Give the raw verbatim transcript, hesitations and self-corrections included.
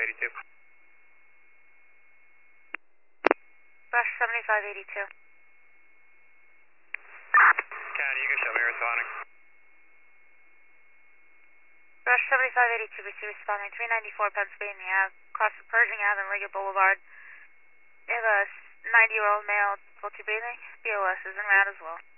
eighty-two. Rush seventy-five eighty-two. County, you can show me responding. Rush seventy-five eighty-two, B C responding, three ninety-four Pennsylvania Ave, across the Pershing Ave and Liggett Boulevard. We have a ninety-year-old male, difficulty breathing. B O S is en route as well.